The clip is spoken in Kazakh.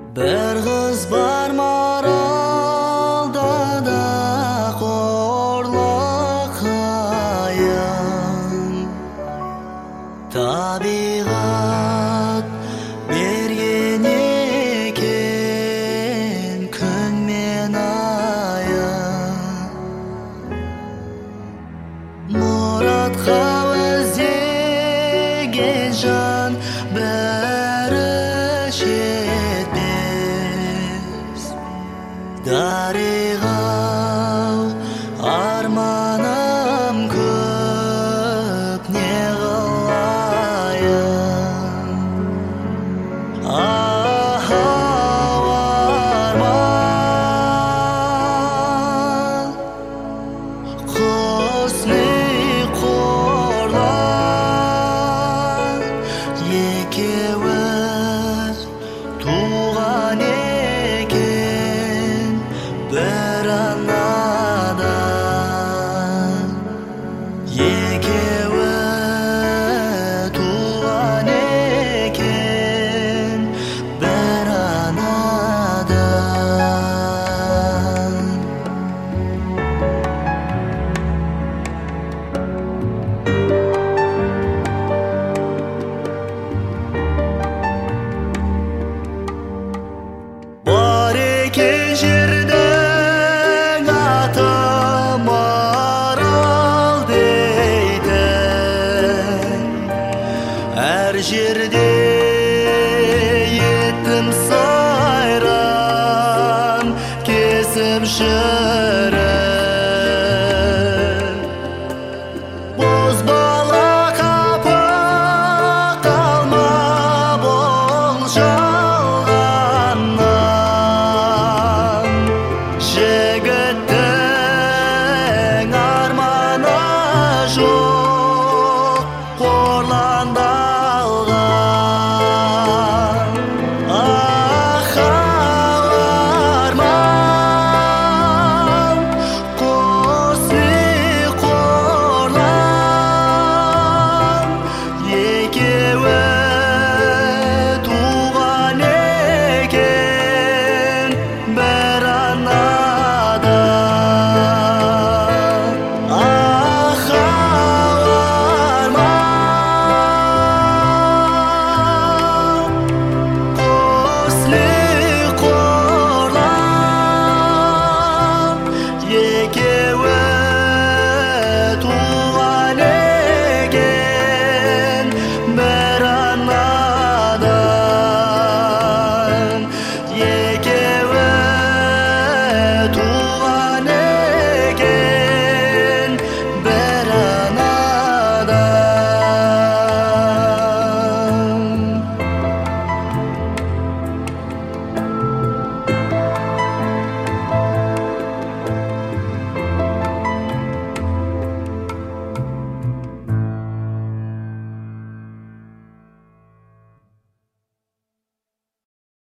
Bir kız var maralda da korlak hayan. Tabiat bergen eken kun men ayan. Muratqa özlеген жан бәрі жетпес. Дариға-ау, арманым көп, не қылайын? Ау, арман, құсны қорлан, екеуіз туған екен бір анадан. Екеуі туған екен бір анадан. Бар екен жердің аты Марал дейтін, әр жерде еттім сайран, кесіп